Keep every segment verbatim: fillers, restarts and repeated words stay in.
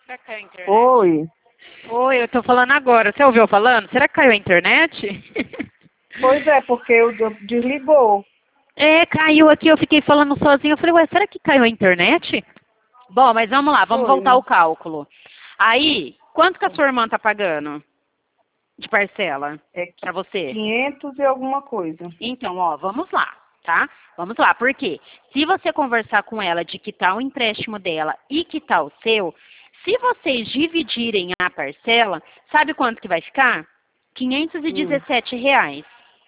Será que caiu a internet? Oi. Oi, eu tô falando agora. Você ouviu eu falando? Será que caiu a internet? Pois é, porque o do- desligou. É, caiu aqui, eu fiquei falando sozinha. Eu falei, ué, será que caiu a internet? Bom, mas vamos lá, vamos Foi, voltar ao né? cálculo. Aí, quanto que a sua irmã tá pagando de parcela É pra você? quinhentos e alguma coisa. Então, ó, vamos lá, tá? Vamos lá, porque se você conversar com ela de quitar o empréstimo dela e quitar o seu, se vocês dividirem a parcela, sabe quanto que vai ficar? quinhentos e Hum. dezessete reais.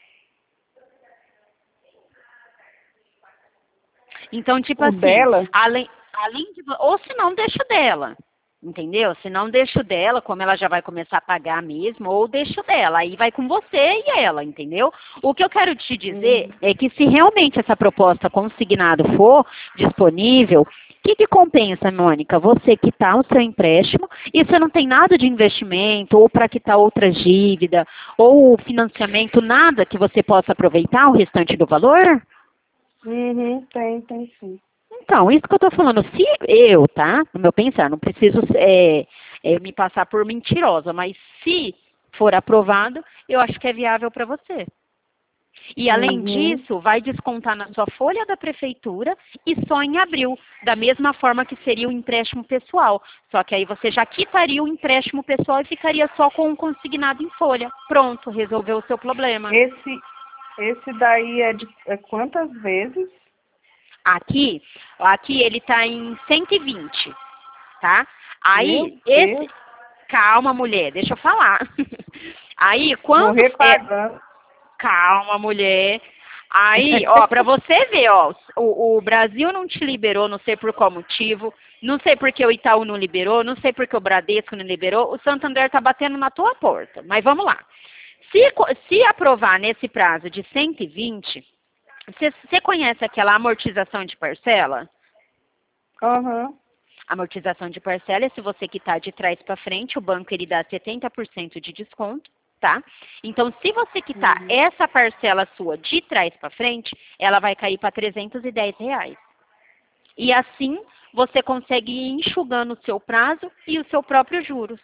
Então, tipo O assim, dela? além, além de. vo- Ou se não, deixa o dela. Entendeu? Se não, deixa o dela, como ela já vai começar a pagar mesmo, ou deixa o dela. Aí vai com você e ela, entendeu? O que eu quero te dizer Hum. é que se realmente essa proposta consignado for disponível, o que, que compensa, Mônica? Você quitar o seu empréstimo e você não tem nada de investimento, ou para quitar outra dívida, ou financiamento, nada que você possa aproveitar o restante do valor? Uhum, tem, tem sim. Então, isso que eu tô falando, se eu, tá? No meu pensar, não preciso é, é, me passar por mentirosa, mas se for aprovado, eu acho que é viável para você. E além Uhum. disso, vai descontar na sua folha da prefeitura e só em abril, da mesma forma que seria o empréstimo pessoal. Só que aí você já quitaria o empréstimo pessoal e ficaria só com o consignado em folha. Pronto, resolveu o seu problema. Esse, esse daí é de é quantas vezes? Aqui, aqui ele está em cento e vinte, tá? Meu Aí, esse, Deus, calma, mulher, deixa eu falar. Aí, quando morrer é, pagando. calma, mulher. Aí, ó, pra você ver, ó, o, o Brasil não te liberou, não sei por qual motivo, não sei porque o Itaú não liberou, não sei porque o Bradesco não liberou, o Santander tá batendo na tua porta. Mas vamos lá. Se, co- se aprovar nesse prazo de cento e vinte, você você conhece aquela amortização de parcela? Aham. Amortização de parcela é se você quitar de trás para frente, o banco ele dá setenta por cento de desconto, tá? Então, se você quitar Uhum. essa parcela sua de trás para frente, ela vai cair para trezentos e dez reais. E assim, você consegue ir enxugando o seu prazo e o seu próprio juros,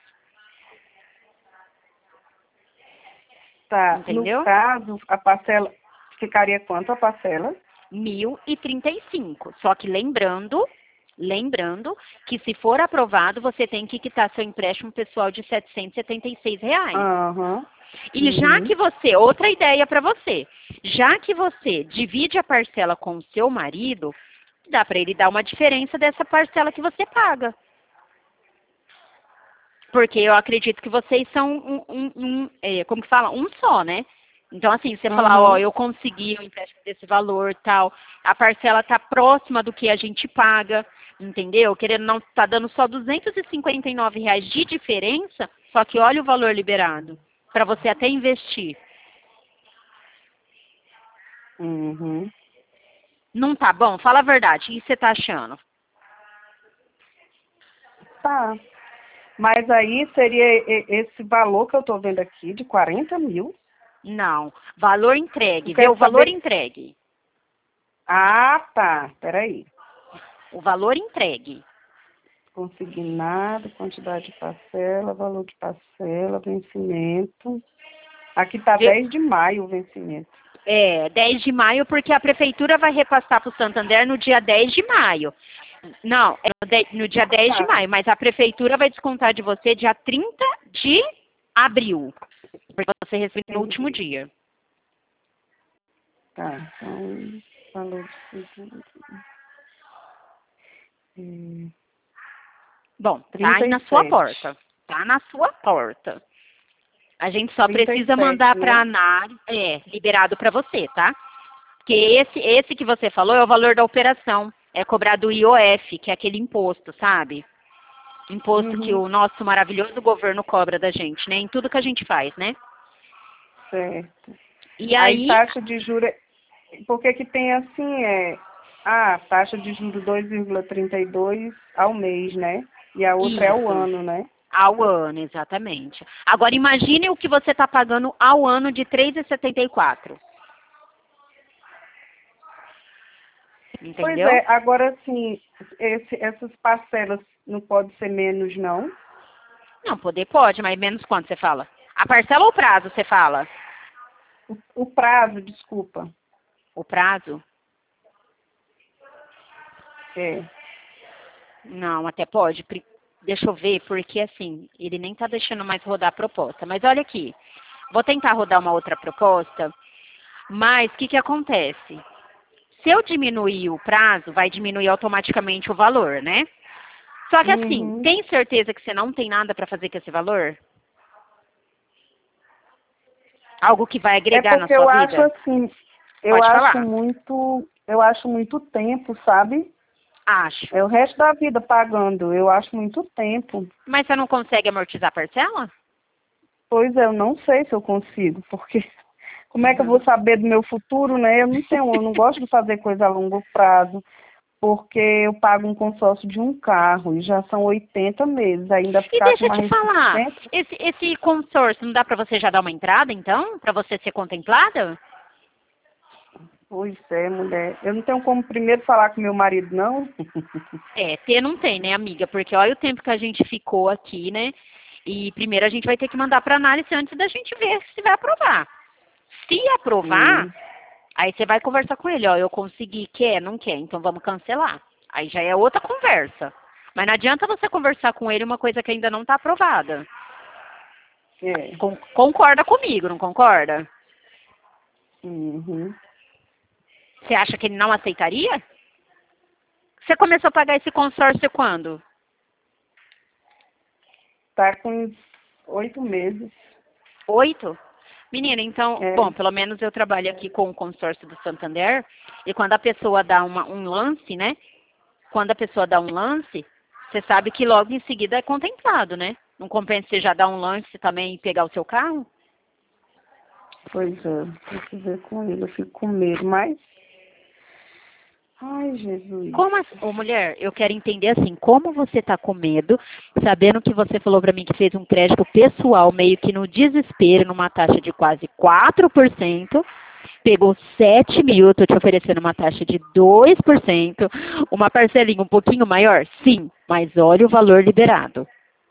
Tá. No entendeu? caso, a parcela ficaria quanto a parcela? mil e trinta e cinco. Só que lembrando, lembrando que se for aprovado, você tem que quitar seu empréstimo pessoal de setecentos e setenta e seis reais. Aham. E já Uhum. que você, outra ideia para você, já que você divide a parcela com o seu marido, dá para ele dar uma diferença dessa parcela que você paga. Porque eu acredito que vocês são um, um, um, é, como que fala? Um só, né? Então, assim, você falar, ó, Aham. eu consegui o empréstimo desse valor, tal, a parcela tá próxima do que a gente paga, entendeu? Querendo não, tá dando só duzentos e cinquenta e nove reais de diferença, só que olha o valor liberado, para você até investir. Uhum. Não tá bom? Fala a verdade, o que você tá achando? Tá. Mas aí seria e- esse valor que eu tô vendo aqui, de quarenta mil. Não, valor Eu entregue, vê o quero valor saber. entregue, Ah, tá. Peraí. o valor entregue. Consignado, quantidade de parcela, valor de parcela, vencimento. Aqui tá Vê, dez de maio o vencimento. é, dez de maio, porque a prefeitura vai repassar para o Santander no dia dez de maio. Não, é no de- no dia dez de Tá. maio, mas a prefeitura vai descontar de você dia trinta de abril, porque você recebeu no último Entendi. dia. Tá. Então, valor de hum, Bom, tá aí trinta na e sua sete. porta. Tá na sua porta. A gente só trinta e precisa mandar sete, para a né? análise, é, liberado para você, tá? Porque esse, esse que você falou é o valor da operação. É cobrado o I O F, que é aquele imposto, sabe? Imposto que Uhum. o nosso maravilhoso governo cobra da gente, né? Em tudo que a gente faz, né? Certo. E Aí aí, taxa de juros, por que que tem assim, é, ah, taxa de juros dois vírgula trinta e dois ao mês, né? E a outra é ao isso, ano, né? ao ano, exatamente. Agora imagine o que você está pagando ao ano de três vírgula setenta e quatro. Pois Entendeu? é, agora assim, esse- essas parcelas Não pode ser menos, não? Não, poder pode, mas menos quanto você fala? A parcela ou o prazo você fala? O, o prazo, desculpa. O prazo? É. Não, até pode. Pri- Deixa eu ver, porque assim, ele nem tá deixando mais rodar a proposta. Mas olha aqui, vou tentar rodar uma outra proposta, mas o que que acontece? Se eu diminuir o prazo, vai diminuir automaticamente o valor, né? Só que assim, Uhum. tem certeza que você não tem nada para fazer com esse valor? Algo que vai É agregar na porque eu sua acho vida? assim, eu Pode acho falar. muito, eu acho muito tempo, sabe? Acho. É o resto da vida pagando, eu acho muito tempo. Mas você não consegue amortizar a parcela? Pois é, eu não sei se eu consigo, porque como é que eu Uhum. vou saber do meu futuro, né? Eu não tenho, eu não gosto de fazer coisa a longo prazo, porque eu pago um consórcio de um carro e já são oitenta meses, ainda E ficar com deixa eu te mais falar, cento. esse, esse consórcio não dá para você já dar uma entrada, então? Para você ser contemplada? Pois é, mulher. Eu não tenho como primeiro falar com meu marido, não. É, ter não tem, né, amiga? Porque olha o tempo que a gente ficou aqui, né? E primeiro a gente vai ter que mandar para análise antes da gente ver se vai aprovar. Se aprovar, Hum, aí você vai conversar com ele, ó, eu consegui, quer, não quer, então vamos cancelar. Aí já é outra conversa. Mas não adianta você conversar com ele uma coisa que ainda não está aprovada. é. Con- concorda comigo, não concorda? Uhum. Você acha que ele não aceitaria? Você começou a pagar esse consórcio quando? Tá com uns oito meses. Oito? Menina, então, É. bom, pelo menos eu trabalho aqui com o consórcio do Santander, e quando a pessoa dá uma, um lance, né? Quando a pessoa dá um lance, você sabe que logo em seguida é contemplado, né? Não compensa você já dar um lance também e pegar o seu carro? Pois é, tem que ver com ele, eu fico com medo, mas. Ai, Jesus. Como assim? Ô, mulher, eu quero entender assim, como você tá com medo, sabendo que você falou pra mim que fez um crédito pessoal meio que no desespero, numa taxa de quase quatro por cento, pegou sete mil, eu tô te oferecendo uma taxa de dois por cento, uma parcelinha um pouquinho maior? Sim, mas olha o valor liberado.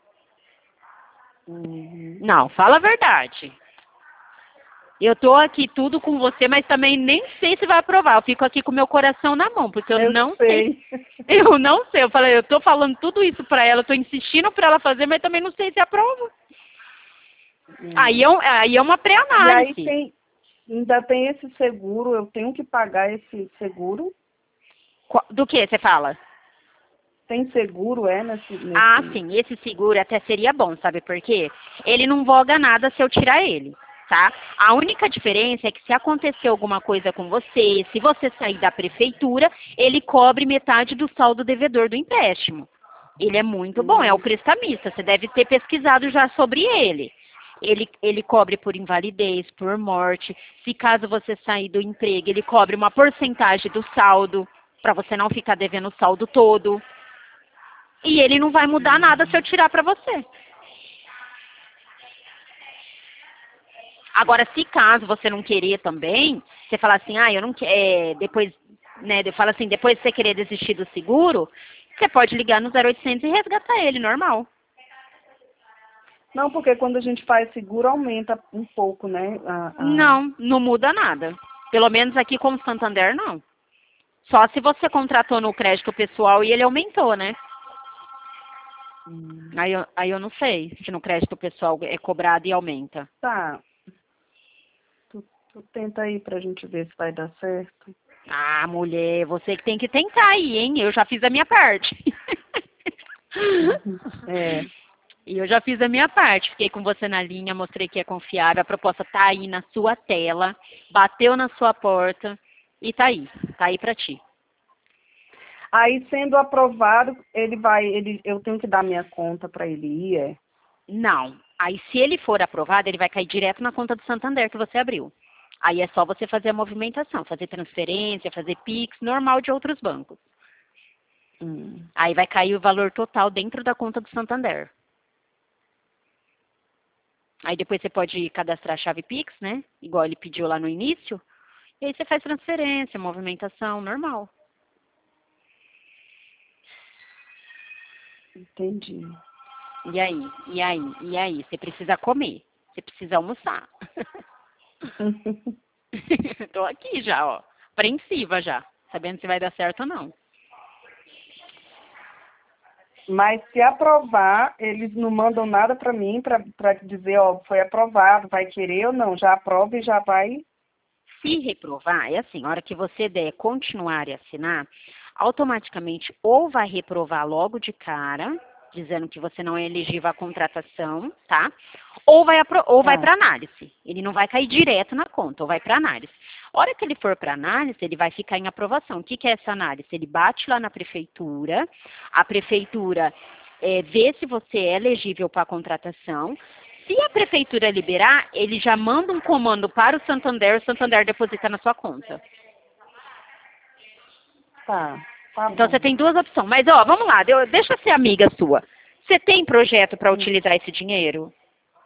Uhum. Não, fala a verdade. Eu tô aqui tudo com você, mas também nem sei se vai aprovar. Eu fico aqui com meu coração na mão, porque eu Eu não sei. sei. Eu não sei. Eu falei, eu tô falando tudo isso pra ela, eu tô insistindo pra ela fazer, mas também não sei se aprova. Aí Hum. é, um- aí é uma E aí pré-análise. tem, ainda tem esse seguro, eu tenho que pagar esse seguro? Qual- Do que você fala? Tem seguro, é, nesse, Ah, nesse. sim, esse seguro até seria bom, sabe por quê? Ele não voga nada se eu tirar ele, tá? A única diferença é que se acontecer alguma coisa com você, se você sair da prefeitura, ele cobre metade do saldo devedor do empréstimo. Ele é muito bom, é o Hum. prestamista, você deve ter pesquisado já sobre ele. Ele, ele cobre por invalidez, por morte. Se caso você sair do emprego, ele cobre uma porcentagem do saldo, para você não ficar devendo o saldo todo. E ele não vai mudar nada se eu tirar para você. Agora, se caso você não querer também, você fala assim, ah, eu não quero, é, depois, né, eu falo assim, depois de você querer desistir do seguro, você pode ligar no zero oitocentos e resgatar ele, normal. Não, porque quando a gente faz seguro aumenta um pouco, né? A, a... Não, não muda nada. Pelo menos aqui com o Santander, não. Só se você contratou no crédito pessoal e ele aumentou, né? Hum. Aí eu, aí eu não sei se no crédito pessoal é cobrado e aumenta. Tá. Tu, tu tenta aí pra gente ver se vai dar certo. Ah, mulher, você que tem que tentar aí, hein? Eu já fiz a minha parte. Uhum. É. E eu já fiz a minha parte. Fiquei com você na linha, mostrei que é confiável. A proposta tá aí na sua tela, bateu na sua porta e tá aí. Tá aí pra ti. Aí, sendo aprovado, ele vai, ele, eu tenho que dar minha conta para ele ir, é? Não. Aí, se ele for aprovado, ele vai cair direto na conta do Santander que você abriu. Aí é só você fazer a movimentação, fazer transferência, fazer Pix, normal de outros bancos. Hum. Aí vai cair o valor total dentro da conta do Santander. Aí depois você pode cadastrar a chave Pix, né? Igual ele pediu lá no início. E aí você faz transferência, movimentação, normal. Entendi. E aí? E aí? E aí? Você precisa comer. Você precisa almoçar. Tô aqui já, ó. Apreensiva já. Sabendo se vai dar certo ou não. Mas se aprovar, eles não mandam nada para mim para dizer, ó, foi aprovado, vai querer ou não. Já aprova e já vai. Se reprovar, é assim, a hora que você der continuar e assinar, automaticamente ou vai reprovar logo de cara, dizendo que você não é elegível à contratação, tá? Ou vai, ou vai Tá. para análise. Ele não vai cair direto na conta, ou vai para análise. A hora que ele for para análise, ele vai ficar em aprovação. O que, que é essa análise? Ele bate lá na prefeitura, a prefeitura é, vê se você é elegível para a contratação. Se a prefeitura liberar, ele já manda um comando para o Santander, o Santander deposita na sua conta. Tá. Tá Então bom. você tem duas opções. Mas, ó, vamos lá, eu, deixa eu ser amiga sua. Você tem projeto para utilizar esse dinheiro?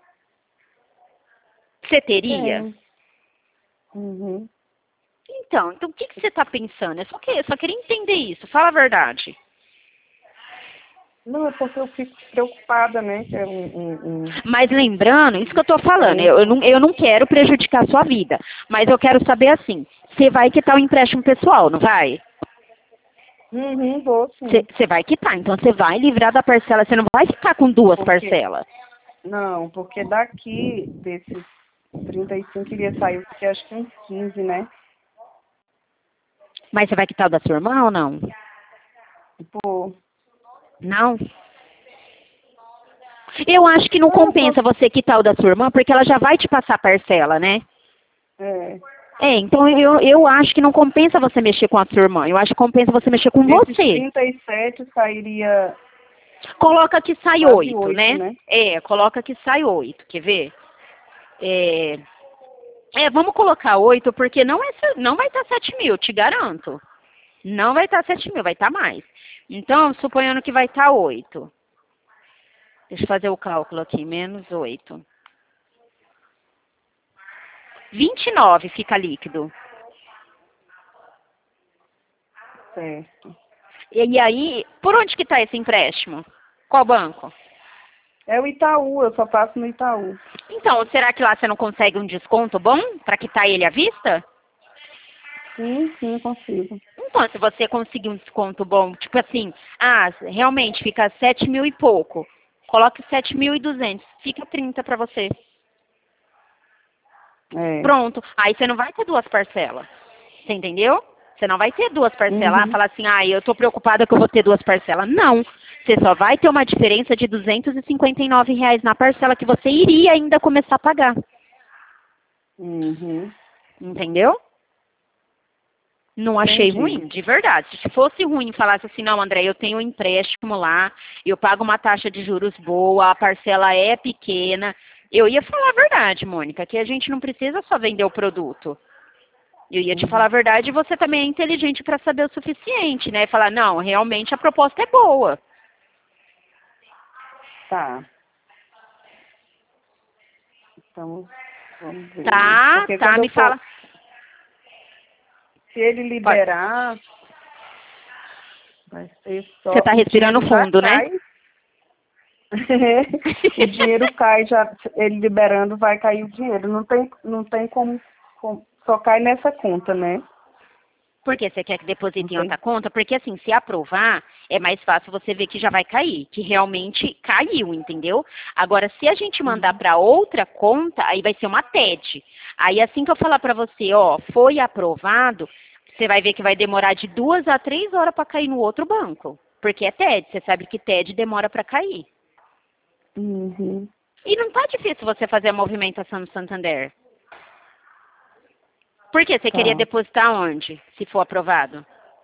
Você teria? Tem. Uhum. Então, então o que, que você está pensando? Eu só, que, eu só queria entender isso. Fala a verdade. Não, é porque eu fico preocupada, né? Que é um, um, um... Mas lembrando, isso que eu estou falando, eu, eu, não, eu não quero prejudicar a sua vida. Mas eu quero saber assim, você vai quitar o empréstimo pessoal, não vai? Uhum, vou sim. Você vai quitar, então você vai livrar da parcela, você não vai ficar com duas Porque- parcelas. Não, porque daqui desses trinta e cinco iria sair, porque acho que uns quinze, né? Mas você vai quitar o da sua irmã ou não? Pô, Não? Eu acho que não compensa você quitar o da sua irmã, porque ela já vai te passar a parcela, né? é. É, então eu, eu acho que não compensa você mexer com a sua irmã. Eu acho que compensa você mexer com Desses você. trinta e sete sairia Coloca que sai quase oito, oito, né? né? É, coloca que sai oito, quer ver? É, é vamos colocar oito, porque não, é, não vai estar sete mil, te garanto. Não vai estar sete mil, vai estar mais. Então, suponhando que vai estar oito. Deixa eu fazer o cálculo aqui, menos oito. vinte e nove fica líquido. Certo. E, e aí, por onde que está esse empréstimo? Qual banco? É o Itaú, eu só faço no Itaú. Então, será que lá você não consegue um desconto bom para quitar ele à vista? Sim, sim, eu consigo. Então, se você conseguir um desconto bom, tipo assim, ah, realmente fica sete mil e pouco, coloque sete mil e duzentos, fica trinta para você. É. Pronto, aí você não vai ter duas parcelas, você entendeu? Você não vai ter duas parcelas, Uhum. ah, falar assim, ah, eu tô preocupada que eu vou ter duas parcelas. Não, você só vai ter uma diferença de duzentos e cinquenta e nove reais na parcela que você iria ainda começar a pagar. Uhum. Entendeu? Não achei Entendi. ruim, de verdade. Se fosse ruim, falasse assim, não, André, eu tenho um empréstimo lá, eu pago uma taxa de juros boa, a parcela é pequena, eu ia falar a verdade, Mônica, que a gente não precisa só vender o produto. Eu ia te Uhum. falar a verdade e você também é inteligente para saber o suficiente, né? Falar, não, realmente a proposta é boa. Tá. Então, vamos ver. Tá, Porque tá, quando me eu for, fala. se ele liberar, vai ser só. Você tá o respirando dinheiro já fundo, né? cai. O dinheiro cai, já, ele liberando, vai cair o dinheiro. Não tem, não tem como, como só cai nessa conta, né? Por que você quer que deposite em Não tem. outra conta? Porque assim, se aprovar, é mais fácil você ver que já vai cair, que realmente caiu, entendeu? Agora, se a gente mandar Uhum. para outra conta, aí vai ser uma T E D. Aí assim que eu falar para você, ó, foi aprovado, você vai ver que vai demorar de duas a três horas para cair no outro banco. Porque é T E D, você sabe que T E D demora para cair. Uhum. E não tá difícil você fazer a movimentação no Santander. Por quê? Você Tá. queria depositar onde, se for aprovado?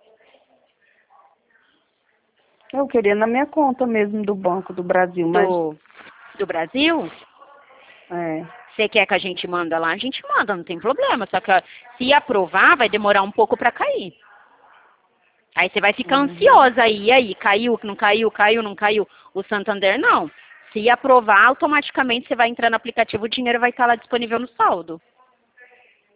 Eu queria na minha conta mesmo do Banco do Brasil, mas Do, do Brasil? é. Você quer que a gente manda lá? A gente manda, não tem problema. Só que ó, se aprovar, vai demorar um pouco para cair. Aí você vai ficar Uhum. ansiosa aí. E aí, caiu, não caiu, caiu, não caiu. O Santander, não. Se aprovar, automaticamente você vai entrar no aplicativo, o dinheiro vai estar lá disponível no saldo.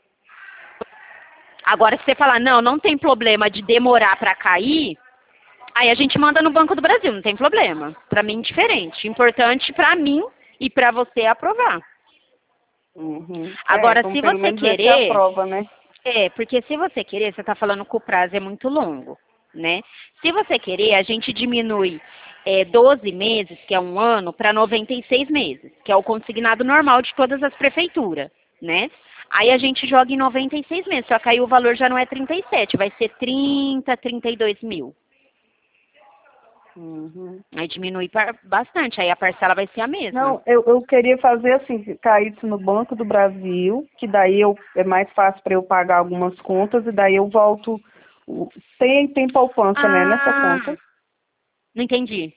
Agora, se você falar, não, não tem problema de demorar para cair, Aí a gente manda no Banco do Brasil, não tem problema. Para mim, diferente. Importante para mim e para você aprovar. Uhum. Agora, É, então, se pelo você menos esse querer... aprova, né? É, porque se você querer, você está falando que o prazo é muito longo, né? Se você querer, a gente diminui é, doze meses, que é um ano, para noventa e seis meses, que é o consignado normal de todas as prefeituras, né? Aí a gente joga em noventa e seis meses, só que aí o valor já não é trinta e sete, vai ser trinta, trinta e dois mil. Uhum. Aí diminui par- bastante, aí a parcela vai ser a mesma. Não, eu, eu queria fazer assim, que caísse no Banco do Brasil, que daí eu, é mais fácil para eu pagar algumas contas e daí eu volto. o- Tem, tem poupança, né, nessa Ah, conta. não entendi.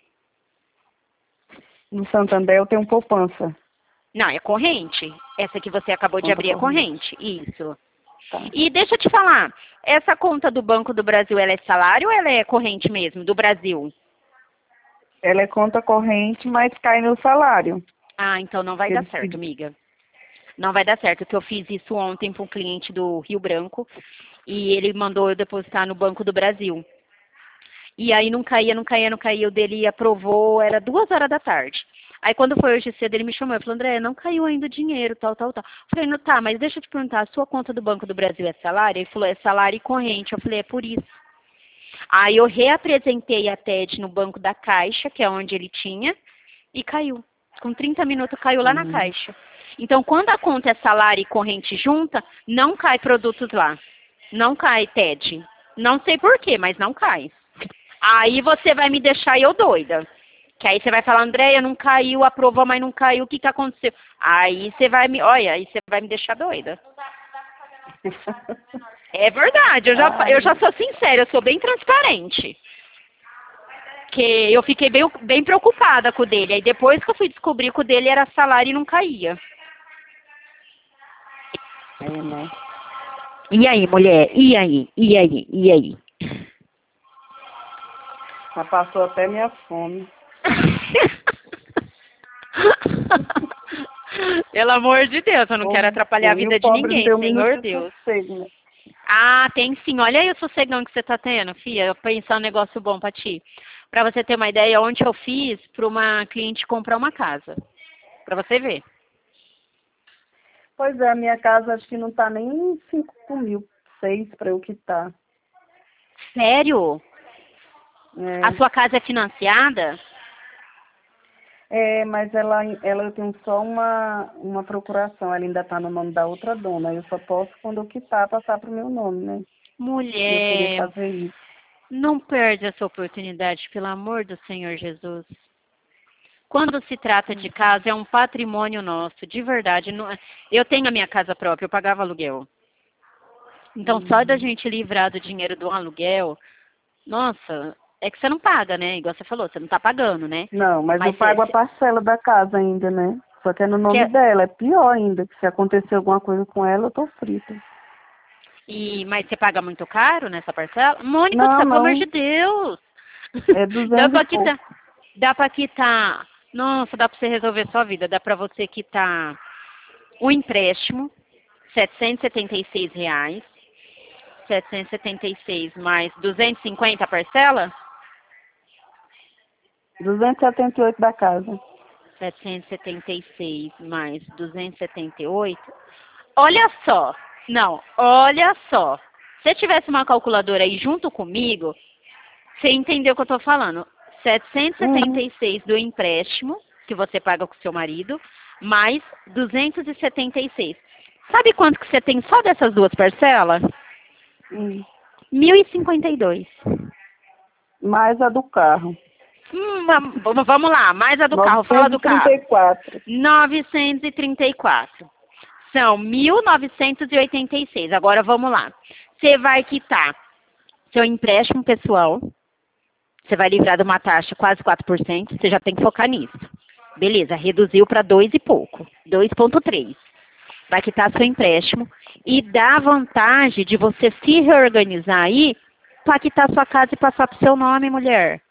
No Santander eu tenho poupança. Não, é corrente. Essa que você acabou de Conta abrir é corrente. corrente. Isso. Tá. E deixa eu te falar, essa conta do Banco do Brasil, ela é salário ou ela é corrente mesmo, do Brasil? Ela é conta corrente, mas cai no salário. Ah, então não vai Porque dar eles certo, pedem- amiga. Não vai dar certo, que eu fiz isso ontem para um cliente do Rio Branco e ele mandou eu depositar no Banco do Brasil. E aí não caía, não caía, não caía. O dele aprovou, era duas horas da tarde. Aí quando foi hoje cedo, ele me chamou e falou, André, não caiu ainda o dinheiro, tal, tal, tal. Eu falei, não, tá, mas deixa eu te perguntar, a sua conta do Banco do Brasil é salário? Ele falou, é salário e corrente. Eu falei, é por isso. Aí eu reapresentei a T E D no banco da Caixa, que é onde ele tinha, e caiu. Com trinta minutos caiu lá na Hum. Caixa. Então, quando a conta é salário e corrente junta, não cai produtos lá. Não cai T E D. Não sei por quê, mas não cai. Aí você vai me deixar eu doida. Que aí você vai falar, Andréia, não caiu, aprovou, mas não caiu, o que que aconteceu? Aí você vai me, olha, aí você vai me deixar doida. É verdade, eu já, Ai, eu já sou sincera, eu sou bem transparente. Que eu fiquei bem, bem preocupada com o dele. Aí depois que eu fui descobrir que o dele era salário e não caía. é, né? E aí, mulher? E aí? E aí? E aí? Já passou até minha fome. Pelo amor de Deus, eu não O, quero atrapalhar a e o vida de pobre não ninguém, tem um minuto Senhor de Deus. sossego, né? Ah, tem sim. Olha aí o sossegão que você tá tendo, filha. Eu pensar um negócio bom pra ti. Pra você ter uma ideia, ontem eu fiz pra uma cliente comprar uma casa. Pra você ver. Pois é, a minha casa acho que não tá nem cinco mil, seis para eu quitar. Sério? A É, sua casa é financiada? é, mas ela, ela eu tenho só uma, uma procuração, ela ainda tá no nome da outra dona. Eu só posso, quando eu quitar, passar pro meu nome, né? E eu queria Mulher, fazer isso. não perde essa oportunidade, pelo amor do Senhor Jesus. Quando se trata de casa, é um patrimônio nosso, de verdade. Não- Eu tenho a minha casa própria, eu pagava aluguel. Então, só da Uhum. gente livrar do dinheiro do aluguel, nossa, é que você não paga, né? Igual você falou, você não tá pagando, né? Não, mas, eu Mas você, pago a você- parcela da casa ainda, né? Só que é no nome você- dela, é pior ainda, que se acontecer alguma coisa com ela, eu tô frita. e, mas você paga muito caro nessa parcela? Mônica, Não, pelo amor de não, Deus! é Dá duzentos pra e pouco. quitar, dá pra quitar, nossa, dá pra você resolver sua vida, dá pra você quitar o empréstimo, setecentos e setenta e seis reais, setecentos e setenta e seis mais duzentos e cinquenta a parcela? duzentos e setenta e oito da casa. setecentos e setenta e seis mais duzentos e setenta e oito. Olha só, não, olha só. Se você tivesse uma calculadora aí junto comigo, você entendeu o que eu estou falando. setecentos e setenta Uhum. e seis do empréstimo, que você paga com o seu marido, mais duzentos e setenta e seis. Sabe quanto que você tem só dessas duas parcelas? Hum. mil e cinquenta e dois. Mais a do carro. Hum, vamos, vamos lá, mais a do carro, fala novecentos do e trinta carro. e quatro. novecentos e trinta e quatro. São mil novecentos e oitenta e seis. Agora vamos lá. Você vai quitar seu empréstimo pessoal. Você vai livrar de uma taxa quase quatro por cento. Você já tem que focar nisso. Beleza, reduziu para dois e pouco. dois vírgula três. Vai quitar seu empréstimo e dá a vantagem de você se reorganizar aí para quitar sua casa e passar pro seu nome, mulher.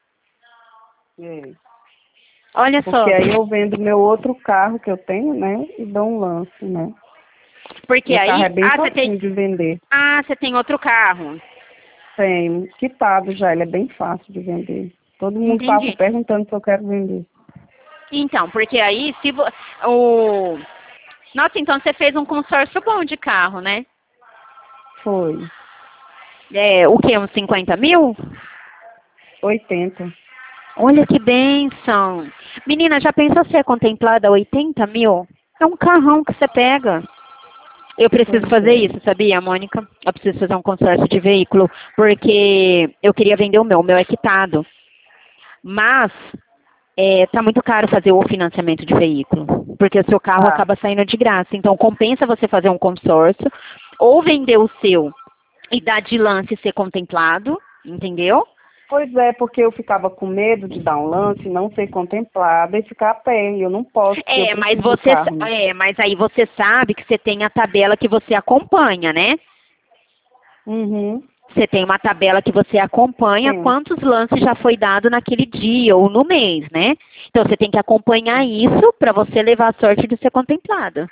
É. Olha só. Porque aí eu vendo meu outro carro que eu tenho, né? E dou um lance, né? Porque Meu carro aí, é bem ah, você facinho tem, de vender. ah, você tem outro carro. Tenho quitado já, ele é bem fácil de vender. Todo mundo passa Entendi. perguntando se eu quero vender. Então, porque aí, se vo... o... Nossa, então você fez um consórcio bom de carro, né? Foi. É, o quê? Uns cinquenta mil? oitenta. Olha que bênção. Menina, já pensou ser contemplada a oitenta mil? É um carrão que você pega. Eu preciso Pois fazer é. isso, sabia, Mônica? Eu preciso fazer um consórcio de veículo, porque eu queria vender o meu, o meu é quitado. Mas é, tá muito caro fazer o financiamento de veículo, porque o seu carro Ah, acaba saindo de graça. Então compensa você fazer um consórcio, ou vender o seu e dar de lance e ser contemplado, entendeu? pois é, porque eu ficava com medo de dar um lance, não ser contemplada e ficar a pé. E eu não posso, porque eu É, mas preciso do você, carro. é, mas aí você sabe que você tem a tabela que você acompanha, né? Uhum. Você tem uma tabela que você acompanha Sim. quantos lances já foi dado naquele dia ou no mês, né? Então você tem que acompanhar isso para você levar a sorte de ser contemplada.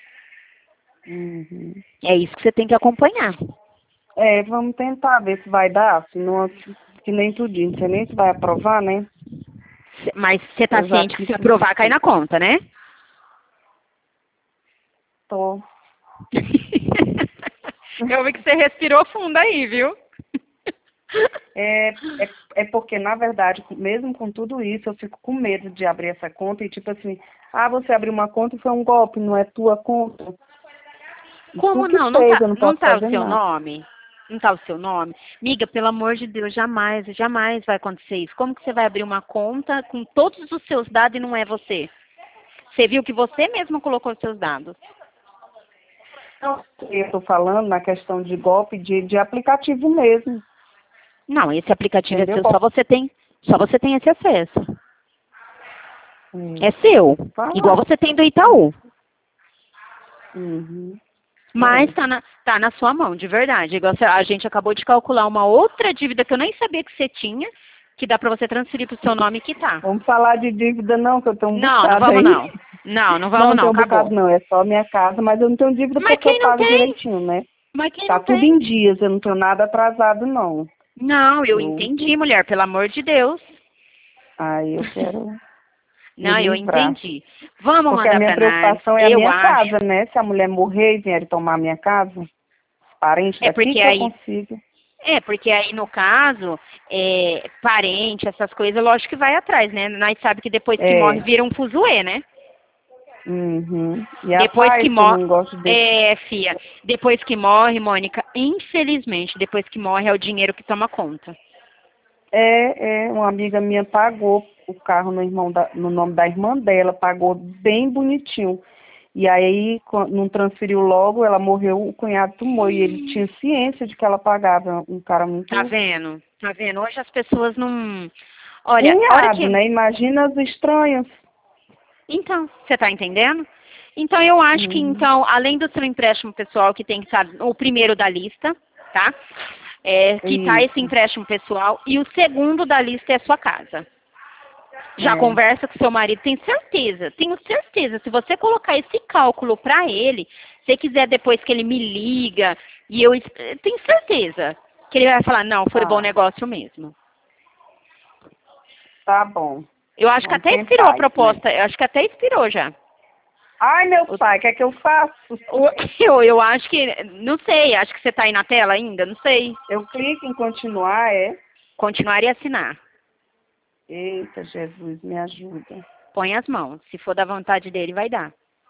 Uhum. É isso que você tem que acompanhar. É, vamos tentar ver se vai dar, se não, que nem tu disse, não sei nem se vai aprovar, né? Mas você está Eu já ciente que quis. se aprovar, cai na conta, né? Tô. Eu vi que você respirou fundo aí, viu? É, é, é porque, na verdade, mesmo com tudo isso, eu fico com medo de abrir essa conta e, tipo assim, ah, você abriu uma conta e foi um golpe, não é tua conta. Tu Como que não? Não fez, tá, eu não não posso tá o fazer seu nada. nome? Não tá o seu nome? Miga, pelo amor de Deus, jamais, jamais vai acontecer isso. Como que você vai abrir uma conta com todos os seus dados e não é você? Você viu que você mesmo colocou os seus dados. Não, eu tô falando na questão de golpe de, de aplicativo mesmo, Não, esse aplicativo é entendeu? seu, Qual- só você tem, só você tem esse acesso. Hum, É seu. Igual Fala. você tem do Itaú. Uhum. Mas É. tá na, tá na sua mão, de verdade. Igual você- a gente acabou de calcular uma outra dívida que eu nem sabia que você tinha, que dá pra você transferir pro seu nome e quitar. Vamos falar de dívida não, que eu tenho um Não, não bocado vamos aí. não. Não, não Não, vamos não não, tenho um bocado acabou. não, é só minha casa, mas eu não tenho dívida Mas porque eu quem não pago tem? direitinho, né? Mas quem Tá não tudo tem? em dias, eu não tenho nada atrasado não. Não, eu Eu, entendi, mulher, pelo amor de Deus. aí eu quero me Não, eu livrar. entendi. Vamos Porque a mandar minha pra análise. preocupação é a Eu minha acho. casa, né? Se a mulher morrer e vier tomar a minha casa, os parentes É daqui porque que eu aí consigo. É, porque aí no caso, é, parente, essas coisas, lógico que vai atrás, né? Nós sabemos que depois que morre É. vira um fuzuê, né? Uhum. E a Depois que paz que eu morre. não gosto de. É, fia. Depois que morre, Mônica, infelizmente, depois que morre é o dinheiro que toma conta. É, é, uma amiga minha pagou o carro no, irmão da- no nome da irmã dela, pagou bem bonitinho. E aí, quan- não transferiu logo, ela morreu, o cunhado tomou. E ele tinha ciência de que ela pagava. Um cara Tá muito vendo? Tá vendo? Hoje as pessoas não. Olha, a hora cunhado, que. né? Imagina os estranhos. Então, você tá entendendo? Então eu acho que Uhum. então, além do seu empréstimo pessoal, que tem que estar o primeiro da lista, tá? É, quitar esse Isso. empréstimo pessoal e o segundo da lista é a sua casa. Já É. conversa com seu marido, tenho certeza, tenho certeza. Se você colocar esse cálculo para ele, se quiser depois que ele me liga, e eu es- eh, tenho certeza que ele vai falar, não, foi bom Tá. negócio mesmo. Tá bom. Eu acho que Vamos até expirou a tentar isso mesmo. proposta, eu acho que até expirou já. Ai, meu O- pai, o que é que eu faço? o- Eu, eu acho que, não sei, acho que você está aí na tela ainda, não sei. Eu clico em continuar, é? Continuar e assinar. Eita, Jesus, me ajuda. Põe as mãos. Se for da vontade dele, vai dar.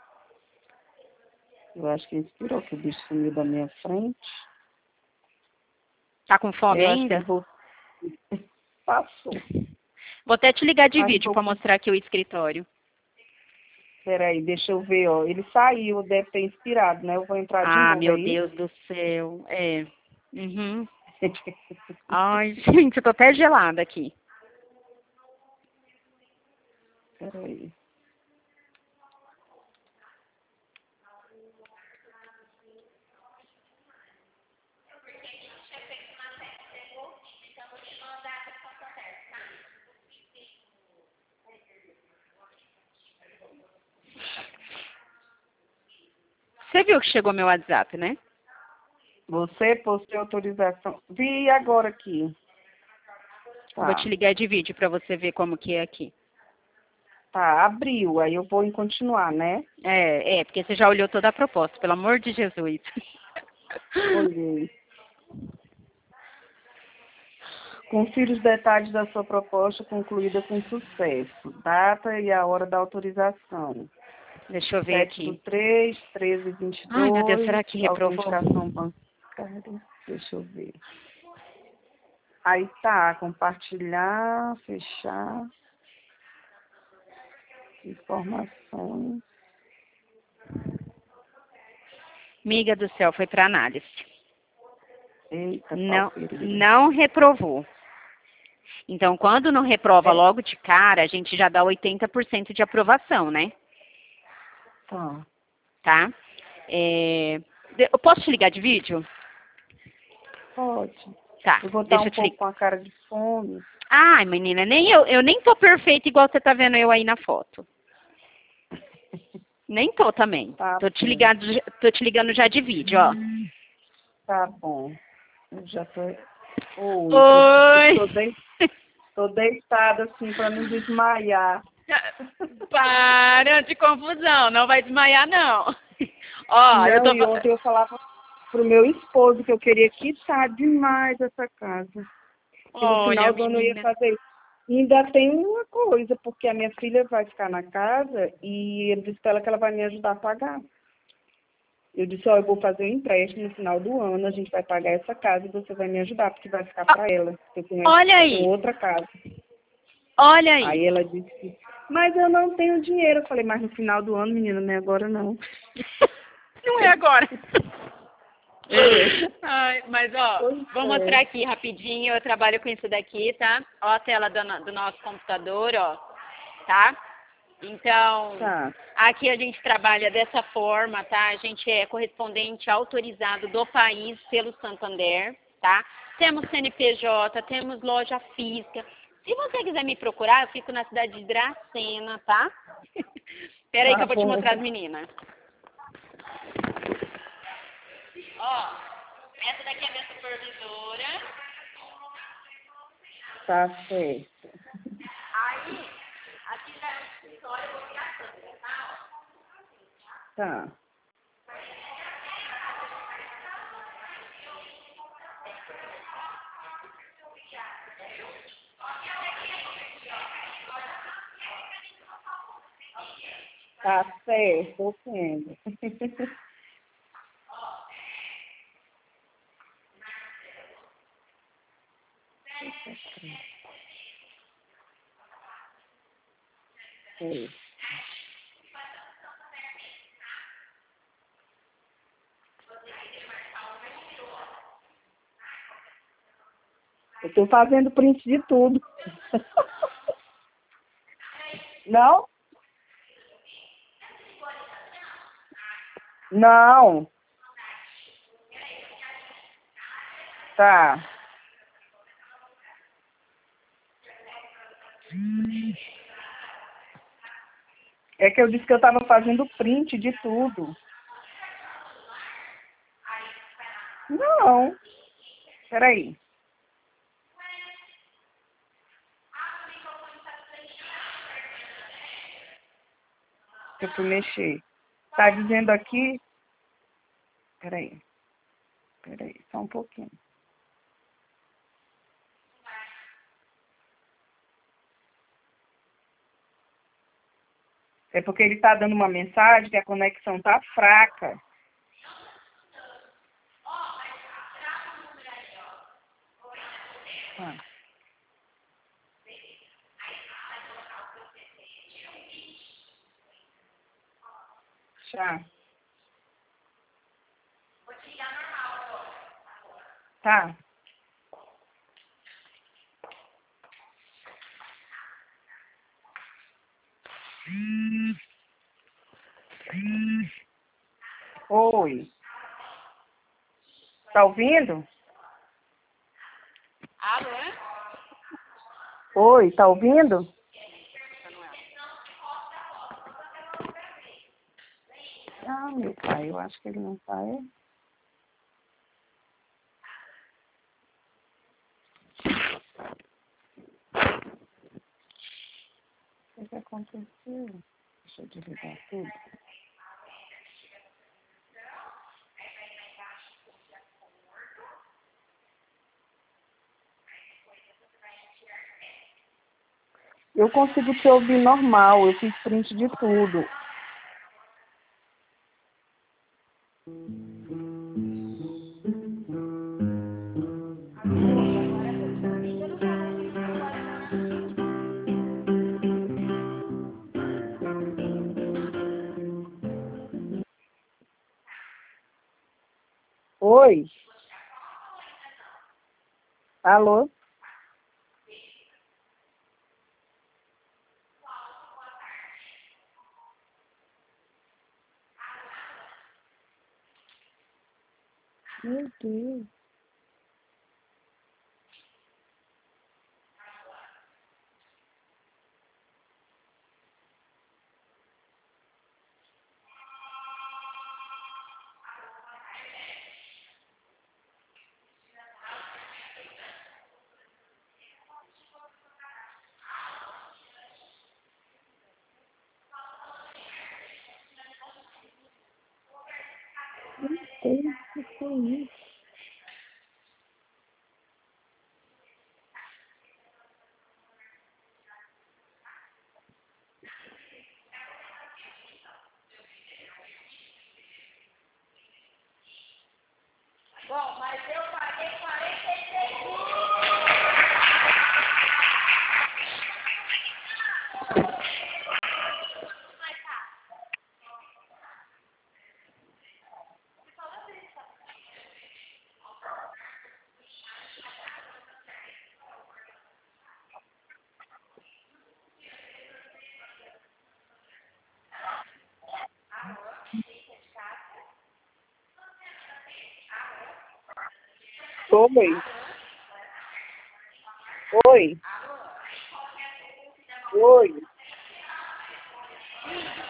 Eu acho que inspirou, que o bicho sumiu da minha frente. Tá com fome Eu acho que ainda? ele vou... passou. Vou até te ligar de Ai, vídeo tô para com... mostrar aqui o escritório. Peraí, deixa eu ver, ó. Ele saiu, deve ter inspirado, né? Eu vou entrar de Ah, novo, meu é isso? Deus do céu. É. Uhum. Ai, gente, eu tô até gelada aqui. Peraí. Você viu que chegou meu WhatsApp, né? Você possui autorização. Vi agora aqui. Tá. Vou te ligar de vídeo para você ver como que é aqui. Tá, abriu. Aí eu vou em continuar, né? É, é, porque você já olhou toda a proposta, pelo amor de Jesus. Olhei. Confira os detalhes da sua proposta concluída com sucesso. Data e a hora da autorização. Deixa eu ver sete do aqui. três, treze e vinte e dois. Ai, meu Deus, será que reprovou? Autenticação bancária. Deixa eu ver. Aí tá, compartilhar, fechar. Informações. Miga do céu, foi para análise. Eita, Não, palpeirinha. não reprovou. Então, quando não reprova É. logo de cara, a gente já dá oitenta por cento de aprovação, né? Tá. Tá? É, de- Eu posso te ligar de vídeo? Pode. Tá, Eu vou estar deixa um eu te pouco ligar. com a cara de fome. Ai, menina, nem eu, eu nem tô perfeita igual você tá vendo eu aí na foto. Nem tô também. Tá Tô te bom. ligando, tô te ligando já de vídeo, ó. Tá bom. Eu já tô. Oi, Oi! tô, tô, dei- tô deitada assim pra não desmaiar. Para de confusão, não vai desmaiar não. Ó, eu Não, tô e ontem eu falava pro meu esposo que eu queria quitar demais essa casa. Que no Olha, final do ano eu ia menina. fazer isso. E ainda tem uma coisa, porque a minha filha vai ficar na casa e eu disse pra ela que ela vai me ajudar a pagar. Eu disse, ó, eu vou fazer um empréstimo no final do ano, a gente vai pagar essa casa e você vai me ajudar, porque vai ficar para ela. Eu tenho, Olha eu aí. tenho outra casa. Olha aí. Aí ela disse, mas eu não tenho dinheiro. Eu falei, mas no final do ano, menina, não é agora não. Não é agora. É. Ai, mas ó, Pois vou é. mostrar aqui rapidinho. Eu trabalho com isso daqui, tá? Ó a tela do, no- do nosso computador, ó. Tá? Então, Tá. aqui a gente trabalha dessa forma, tá? A gente é correspondente autorizado do país pelo Santander, tá? Temos C N P J, temos loja física. Se você quiser me procurar, eu fico na cidade de Dracena, tá? Espera aí Tá que eu vou te bom. mostrar as meninas. Ó, essa daqui é a minha supervisora. Tá certo. Aí, aqui já é o escritório, eu vou virar a câmera, tá? Tá. Tá certo, tô sendo. Foi. Eu tô fazendo print de tudo. Não? Não. Tá. É que eu disse que eu tava fazendo print de tudo. Não. Peraí. Eu fui mexer. Tá dizendo aqui. Peraí. Peraí, só um pouquinho. É porque ele tá dando uma mensagem que a conexão tá fraca. Ah. Já. Tá. Oi. Tá ouvindo? Alô? Oi, tá ouvindo? Ah, meu pai, eu acho que ele não tá. É? aconteceu? Deixa eu desligar tudo. Eu consigo te ouvir normal, eu fiz print de tudo. Oi? Alô? Meu Deus. Meu Deus, o que foi isso? Bom, mas eu paguei quarenta e seis mil. Oi? Oi? Oi?